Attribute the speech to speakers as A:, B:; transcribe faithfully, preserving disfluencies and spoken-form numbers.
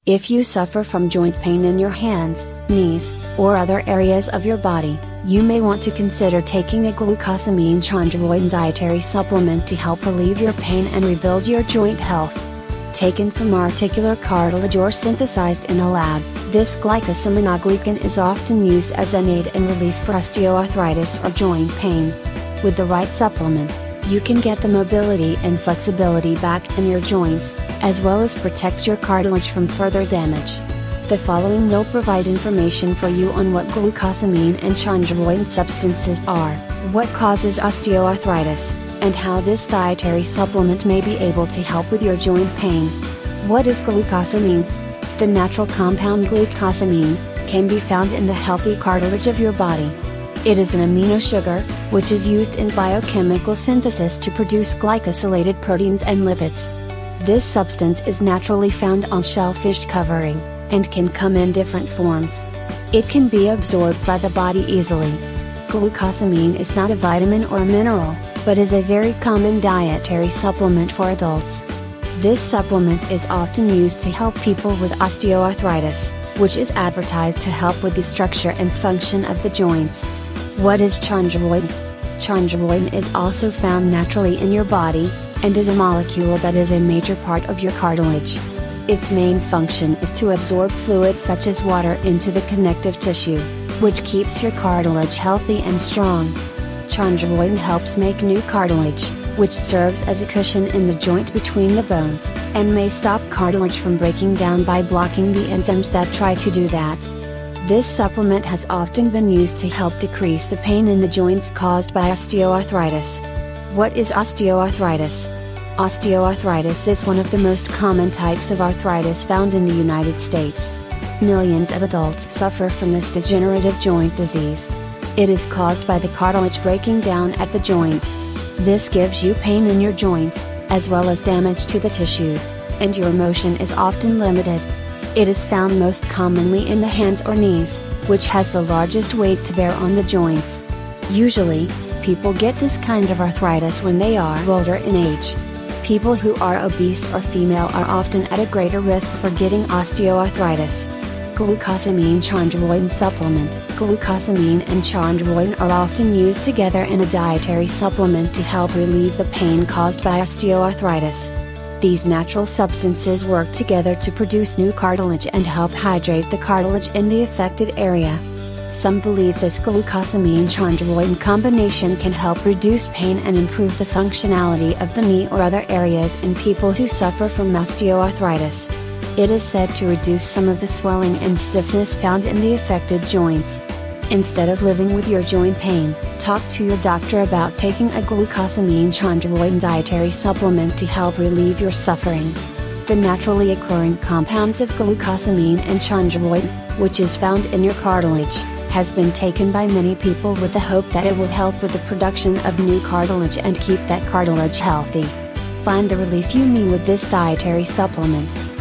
A: If you suffer from joint pain in your hands, knees, or other areas of your body, you may want to consider taking a glucosamine chondroitin dietary supplement to help relieve your pain and rebuild your joint health. Taken from articular cartilage or synthesized in a lab, this glycosaminoglycan is often used as an aid in relief for osteoarthritis or joint pain. With the right supplement, you can get the mobility and flexibility back in your joints, as well as protect your cartilage from further damage. The following will provide information for you on what glucosamine and chondroitin substances are, what causes osteoarthritis, and how this dietary supplement may be able to help with your joint pain. What is glucosamine? The natural compound glucosamine can be found in the healthy cartilage of your body. It is an amino sugar, which is used in biochemical synthesis to produce glycosylated proteins and lipids. This substance is naturally found on shellfish covering, and can come in different forms. It can be absorbed by the body easily. Glucosamine is not a vitamin or a mineral, but is a very common dietary supplement for adults. This supplement is often used to help people with osteoarthritis, which is advertised to help with the structure and function of the joints. What is chondroitin? Chondroitin is also found naturally in your body, and is a molecule that is a major part of your cartilage. Its main function is to absorb fluids such as water into the connective tissue, which keeps your cartilage healthy and strong. Chondroitin helps make new cartilage, which serves as a cushion in the joint between the bones, and may stop cartilage from breaking down by blocking the enzymes that try to do that. This supplement has often been used to help decrease the pain in the joints caused by osteoarthritis. What is osteoarthritis? Osteoarthritis is one of the most common types of arthritis found in the United States. Millions of adults suffer from this degenerative joint disease. It is caused by the cartilage breaking down at the joint. This gives you pain in your joints, as well as damage to the tissues, and your motion is often limited. It is found most commonly in the hands or knees, which has the largest weight to bear on the joints. Usually, people get this kind of arthritis when they are older in age. People who are obese or female are often at a greater risk for getting osteoarthritis. Glucosamine chondroitin supplement. Glucosamine and chondroitin are often used together in a dietary supplement to help relieve the pain caused by osteoarthritis. These natural substances work together to produce new cartilage and help hydrate the cartilage in the affected area. Some believe this glucosamine chondroitin combination can help reduce pain and improve the functionality of the knee or other areas in people who suffer from osteoarthritis. It is said to reduce some of the swelling and stiffness found in the affected joints. Instead of living with your joint pain, talk to your doctor about taking a glucosamine chondroitin dietary supplement to help relieve your suffering. The naturally occurring compounds of glucosamine and chondroitin, which is found in your cartilage, has been taken by many people with the hope that it will help with the production of new cartilage and keep that cartilage healthy. Find the relief you need with this dietary supplement.